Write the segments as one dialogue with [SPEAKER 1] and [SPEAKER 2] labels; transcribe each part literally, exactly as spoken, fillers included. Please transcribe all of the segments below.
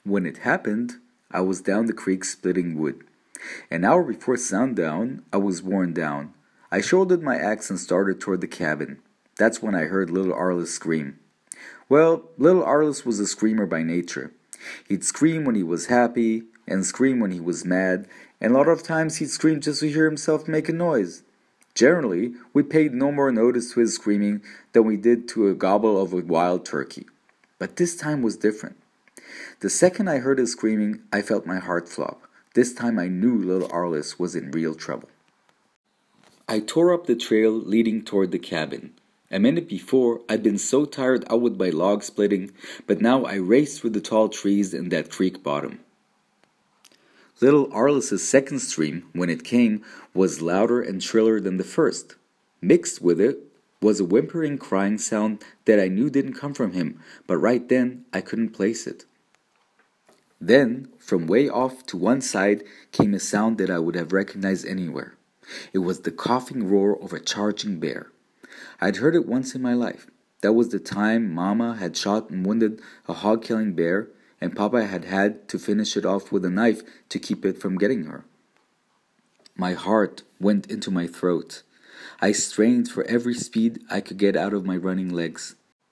[SPEAKER 1] When it happened, I was down the creek splitting wood. An hour before sundown, I was worn down. I shouldered my axe and started toward the cabin. That's when I heard little Arliss scream. Well, little Arliss was a screamer by nature. He'd scream when he was happy, and scream when he was mad, and a lot of times he'd scream just to hear himself make a noise. Generally, we paid no more notice to his screaming than we did to a gobble of a wild turkey. But this time was different. The second I heard his screaming, I felt my heart flop. This time I knew little Arliss was in real trouble. I tore up the trail leading toward the cabin. A minute before, I'd been so tired out with my log splitting, but now I raced through the tall trees in that creek bottom. Little Arliss's second scream, when it came, was louder and shriller than the first. Mixed with it was a whimpering crying sound that I knew didn't come from him, but right then I couldn't place it. Then, from way off to one side, came a sound that I would have recognized anywhere. It was the coughing roar of a charging bear. I'd heard it once in my life. That was the time Mama had shot and wounded a hog-killing bear, and Papa had had to finish it off with a knife to keep it from getting her. My heart went into my throat. I strained for every speed I could get out of my running legs.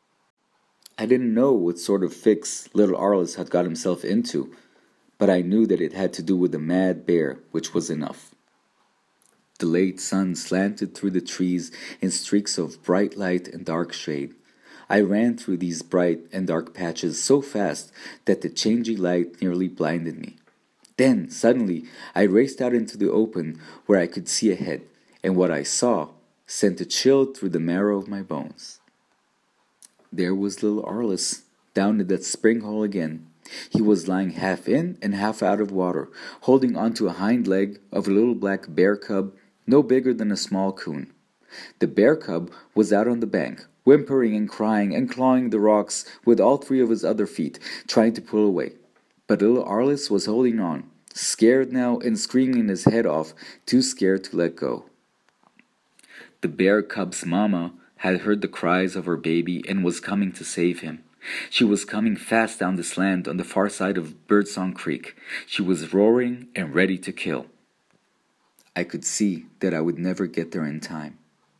[SPEAKER 1] I didn't know what sort of fix little Arliss had got himself into, but I knew that it had to do with a mad bear, which was enough. The late sun slanted through the trees in streaks of bright light and dark shade. I ran through these bright and dark patches so fast that the changing light nearly blinded me. Then, suddenly, I raced out into the open where I could see ahead, and what I saw sent a chill through the marrow of my bones. There was little Arliss, down in that spring hole again. He was lying half in and half out of water, holding onto a hind leg of a little black bear cub no bigger than a small coon. The bear cub was out on the bank, whimpering and crying and clawing the rocks with all three of his other feet, trying to pull away. But little Arliss was holding on, scared now and screaming his head off, too scared to let go. The bear cub's mama had heard the cries of her baby and was coming to save him. She was coming fast down the slant on the far side of Birdsong Creek. She was roaring and ready to kill. I could see that I would never get there in time.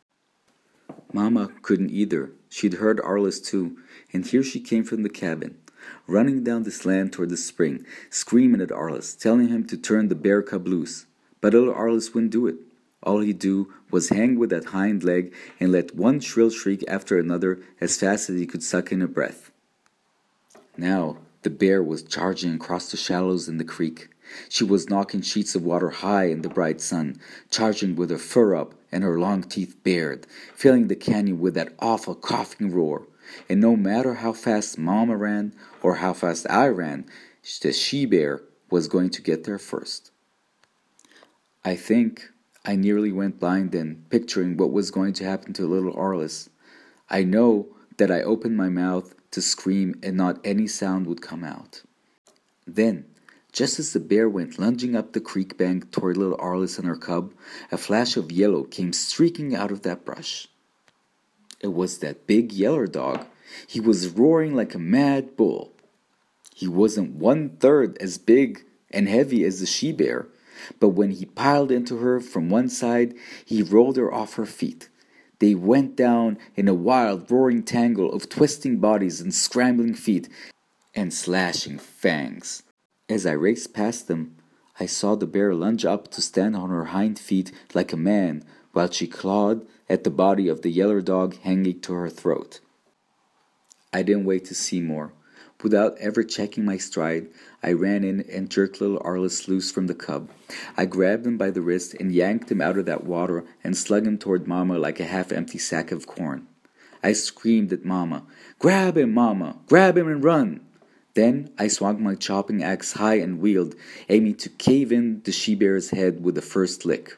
[SPEAKER 1] Mama couldn't either. She'd heard Arliss too, and here she came from the cabin, running down the slant toward the spring, screaming at Arliss, telling him to turn the bear cub loose. But little Arliss wouldn't do it. All he'd do was hang with that hind leg and let one shrill shriek after another as fast as he could suck in a breath. Now the bear was charging across the shallows in the creek. She was knocking sheets of water high in the bright sun, charging with her fur up and her long teeth bared, filling the canyon with that awful coughing roar. And no matter how fast Mama ran or how fast I ran, the she-bear was going to get there first. I think I nearly went blind then, picturing what was going to happen to little Arliss. I know that I opened my mouth to scream and not any sound would come out. Then, just as the bear went lunging up the creek bank toward little Arliss and her cub, a flash of yellow came streaking out of that brush. It was that big yeller dog. He was roaring like a mad bull. He wasn't one-third as big and heavy as the she-bear, but when he piled into her from one side, he rolled her off her feet. They went down in a wild, roaring tangle of twisting bodies and scrambling feet and slashing fangs. As I raced past them, I saw the bear lunge up to stand on her hind feet like a man while she clawed at the body of the yeller dog hanging to her throat. I didn't wait to see more. Without ever checking my stride, I ran in and jerked little Arliss loose from the cub. I grabbed him by the wrist and yanked him out of that water and slung him toward Mama like a half-empty sack of corn. I screamed at Mama, "Grab him, Mama! Grab him and run!" Then I swung my chopping axe high and wheeled, aiming to cave in the she-bear's head with the first lick.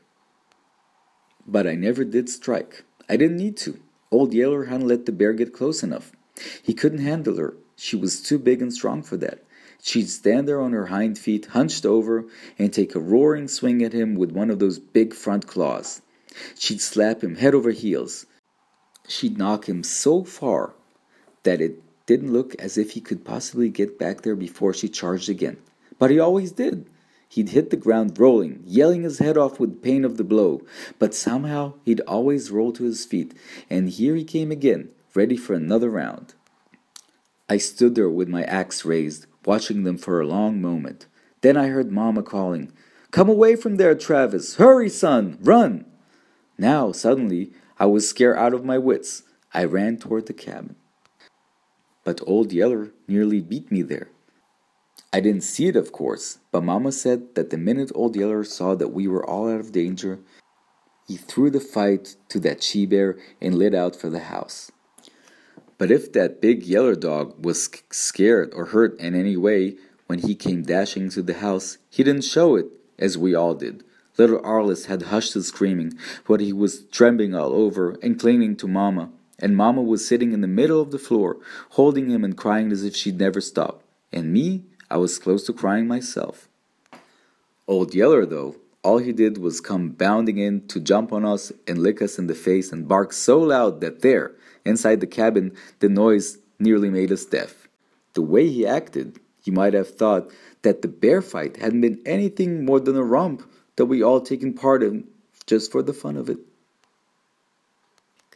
[SPEAKER 1] But I never did strike. I didn't need to. Old Yeller hadn't let the bear get close enough. He couldn't handle her. She was too big and strong for that. She'd stand there on her hind feet, hunched over, and take a roaring swing at him with one of those big front claws. She'd slap him head over heels. She'd knock him so far that it didn't look as if he could possibly get back there before she charged again. But he always did. He'd hit the ground rolling, yelling his head off with pain of the blow, but somehow he'd always roll to his feet, and here he came again, ready for another round. I stood there with my axe raised, watching them for a long moment. Then I heard Mama calling, "Come away from there, Travis! Hurry, son! Run!" Now, suddenly, I was scared out of my wits. I ran toward the cabin. But Old Yeller nearly beat me there. I didn't see it, of course, but Mama said that the minute Old Yeller saw that we were all out of danger, he threw the fight to that she-bear and lit out for the house. But if that big Yeller dog was scared or hurt in any way when he came dashing to the house, he didn't show it, as we all did. Little Arliss had hushed his screaming, but he was trembling all over and clinging to Mama, and Mama was sitting in the middle of the floor, holding him and crying as if she'd never stop. And me, I was close to crying myself. Old Yeller, though, all he did was come bounding in to jump on us and lick us in the face and bark so loud that there, inside the cabin, the noise nearly made us deaf. The way he acted, you might have thought that the bear fight hadn't been anything more than a romp that we all taken part in just for the fun of it.